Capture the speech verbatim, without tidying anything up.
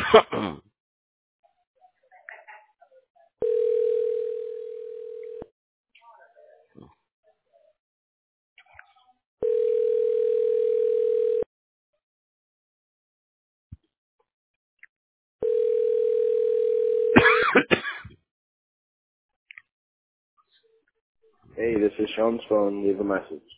Hey, this is Sean's phone. Leave a message.